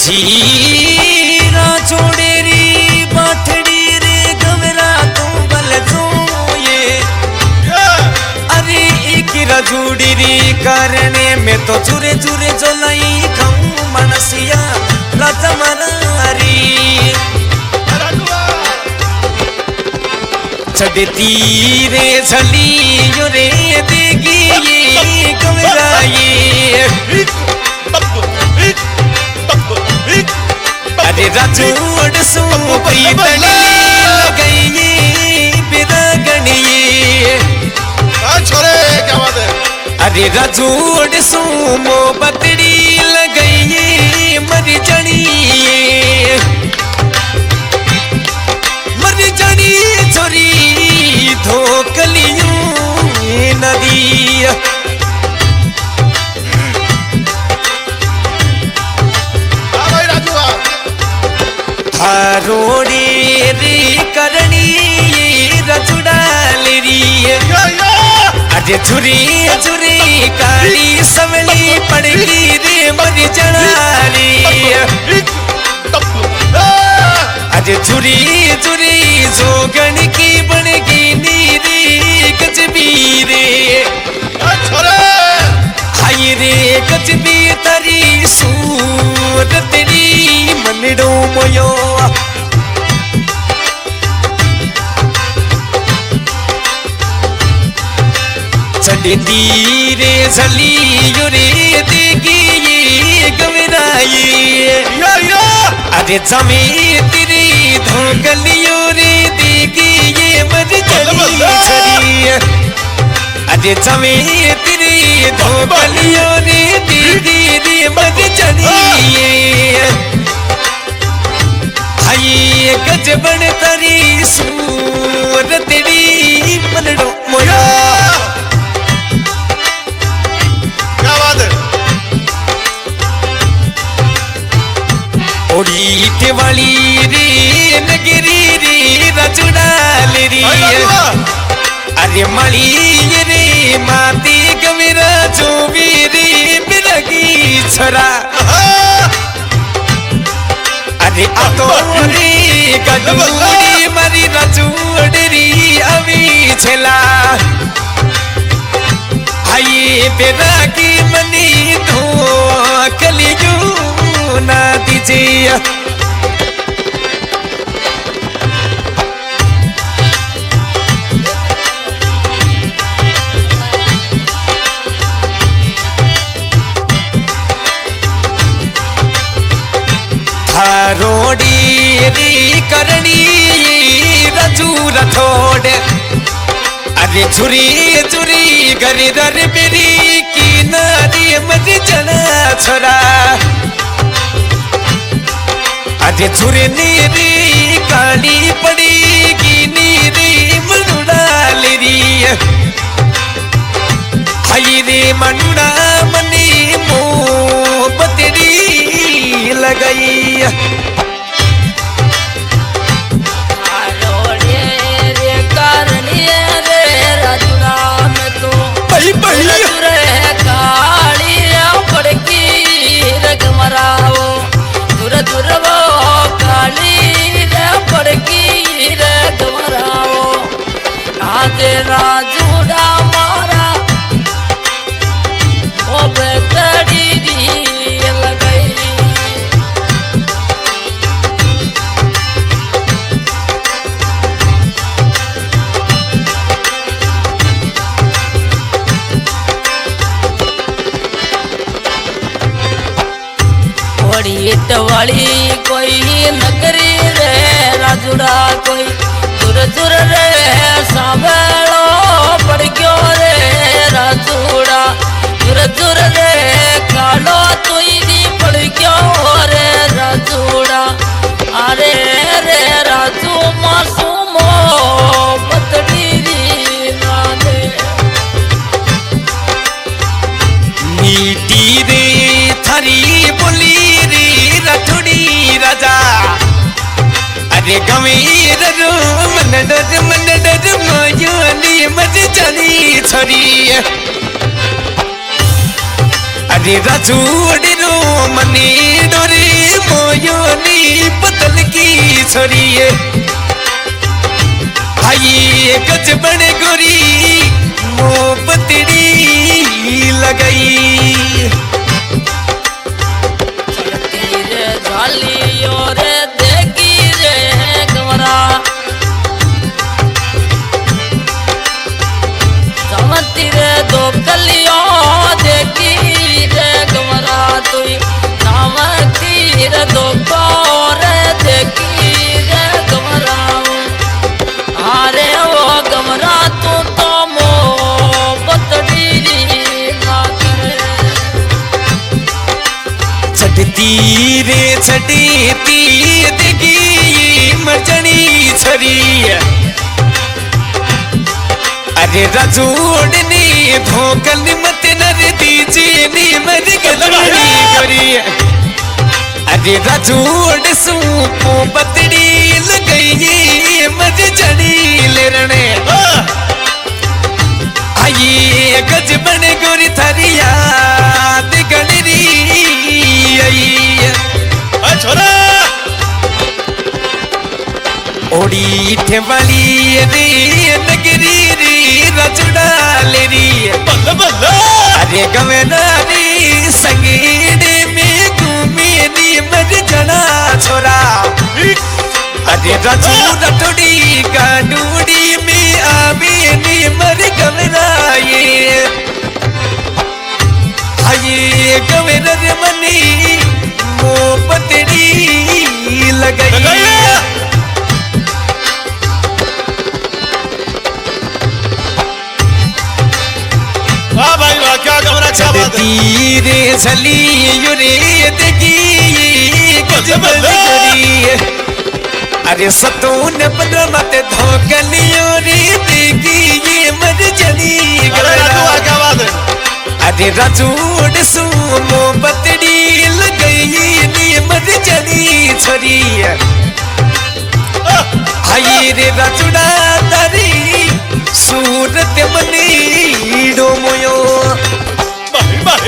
जीरा छोड़ेरी बाठड़ी रे गवरा तू बल ये अरे एक रजूड़ी री करने में तो चुरे चुरे जोलाई खाऊं मनसिया राजमनारी चढ़ती रे झली रे देगी ये गवरा ये अरे राजूड़ सो प्रीतनी लगाइए बिरगनिए छोरे क्या बात है अरे राजूड़ सो मोबतड़ी लगाइए मर जानी छोरी धोकलियों नदी रोड़ी री करनी रजुड़ा लेरी अरे छुरी छुरी काली सवली पड़गी रे मर जनारी अरे छुरी छुरी जोगन की बनगी नीरी कचबीरे हाय रे कचबी तरी सूरतड़ी मनडो मोयो चढ़ती रे झली रे देगी ये गवराई अरे जमी तेरी धोकलियो रे देगी ये मर जली अरे जमी तेरी धोकलियो रे देगी रे मर जली हाय गजबन तरी सूरतड़ी मनडो मोया ओढ़ीट वाली रे नगरी रे रजुड़ा लेरी अरे मली रे माती गवरा जो रे बिरगी छरा अरे आतो रे गडूरी मरी रजुड़ी अभी छला हाय बिरगी मनी धो कलियू ना दीजिए रोड़ी री करनी रजू रथोड़ अरे छुरी छुरी गरी दर मेरी की नारी मर जना छोरा अरे छुरी नीरी काली पड़ेगी नीरी मनुड़ा लेरी हाय रे मनुड़ा मनी मोहब्बतड़ी लगाई राजूड़ा मारा ओ बेतड़ी लगाई वाली कोई नगरी रे राजूड़ा कोई दूर दूर रे साबेलो पड़ गयो रे राजूड़ा दूर दूर रे कालो तुई पड़ गयो रे राजूड़ा अरे रे राजू मासूमो पतड़ी ना दे मीठी रे थारी बोली रे रथुड़ी राजा अरे गवीर रो मन डर मायानी मज चली छड़ी अरे रजूड़ रो को मनी डोरी मोयोनी पतल की छोरी आई गज बने गोरी मोहब्बतड़ी लगाई रे झाली और देखी रे गमरा चमती रे दो कलियों देखी रे गमरा तुई नामती रे दो कौर देखी रे गमरा अरे वो गमरा तू तो मोहब्बतड़ी ना करे छटती रे छटती देगी मरजनी छरी अरे राजूड़नी भोकल मत नर दीजी नी मर गलनी करी अरे राजूड़ सूपो बतड़ी लगई मर जनी लेरने आई गज बने गोरी थरिया गणरी आई छोरा ओड़ी ठेवाली रे नगरी रे रचड़ा लेरी बल्ला बल्ला अरे गवनारी संगीड़े में घूमे नी मर जना छोरा अरे रचू रटोड़ी गाडूड़ी में आवे नी मर गवनाये आये गवनर मनी मोहब्बतड़ी लगाई वाह भाई वाह क्या गमरा क्या बात है तीरे झली युरे देगी गज बलगरी अरे सतून पंद्रह मत धोकलियों रे देगी ये मर जनी अरे राजू वाह क्या बात है अरे राजूड़ सूमो बतड़ी लगई नी मर जनी छोरी आई रे राजूड़ा तारी सूरत मनी डोमोयो भाई भाई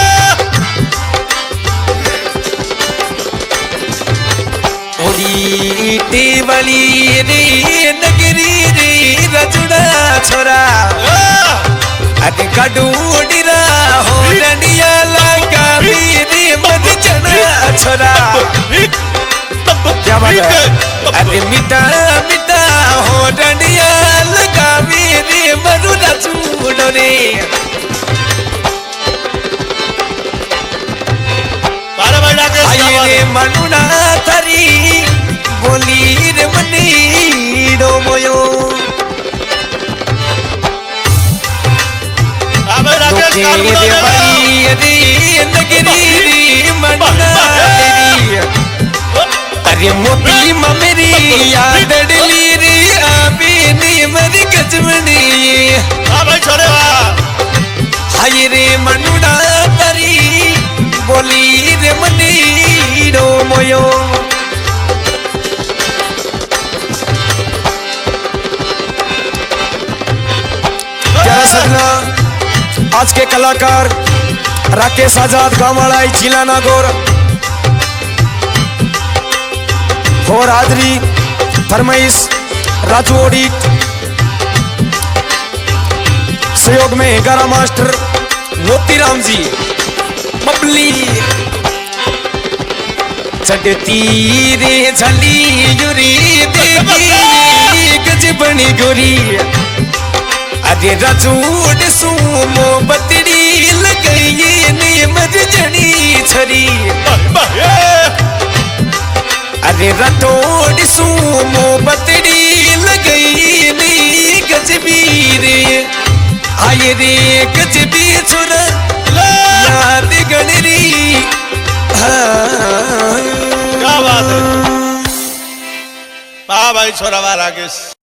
ओड़ी टेवली रे नगरी रे राजूड़ा छोरा अरे गडूडीरा हो रनिया लगा रे मत जना छोरा क्या बात है अरे मिटा मिटा हो रनिया लगा रे मरु राजूड़ो रे बारह भाई डाके आई रे मनुना थरी बोली रे मनी डोमोयो राकेश रे भाई रे नगरी रे मनुना तेरी अरे मोती मेरी याद डली रे आबे नी मरी गजमनी हाँ भाई छोरे वाह हाय रे मनुड़ा तरी बोली रे मनी डोमोयो प्यारा सजना आज के कलाकार राकेश आजाद गांववाड़ा जिला नागौर और हाजरी फरमाइश राजू ऑडिट सहयोग में 11 मास्टर मोतीराम जी मबली चढ़ती रे झली युरी देगी गज बनी गोरी अरे राजूड़ सूमो बतड़ी लगई नी मर जनी छरी अरे रटोड़ सूमो बतड़ी लगई नी गजबीर आये रे गजबी छोरा याद गणरी क्या बात है वाह भाई छोरा वाह राकेश।